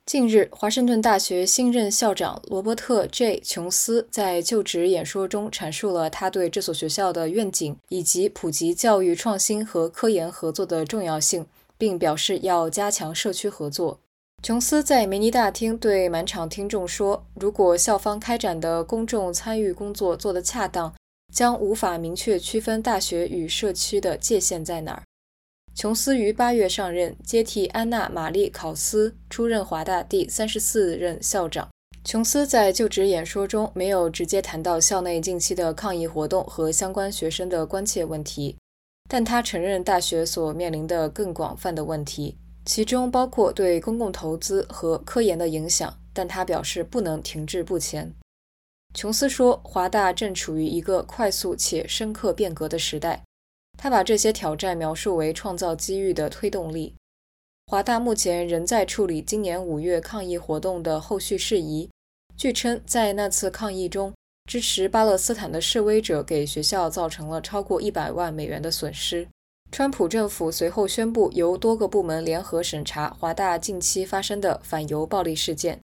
近日，华盛顿大学新任校长罗伯特 ·J· 琼斯在就职演说中阐述了他对这所学校的愿景，以及普及教育创新和科研合作的重要性，并表示要加强社区合作。琼斯在梅尼大厅对满场听众说，如果校方开展的公众参与工作做得恰当，将无法明确区分大学与社区的界限在哪儿。琼斯于8月上任，接替安娜·玛丽·考斯出任华大第34任校长。琼斯在就职演说中没有直接谈到校内近期的抗议活动和相关学生的关切问题，但他承认大学所面临的更广泛的问题，其中包括对公共投资和科研的影响，但他表示不能停滞不前。琼斯说，华大正处于一个快速且深刻变革的时代，他把这些挑战描述为创造机遇的推动力。华大目前仍在处理今年5月抗议活动的后续事宜。据称，在那次抗议中，支持巴勒斯坦的示威者给学校造成了超过100万美元的损失。川普政府随后宣布由多个部门联合审查华大近期发生的反犹暴力事件，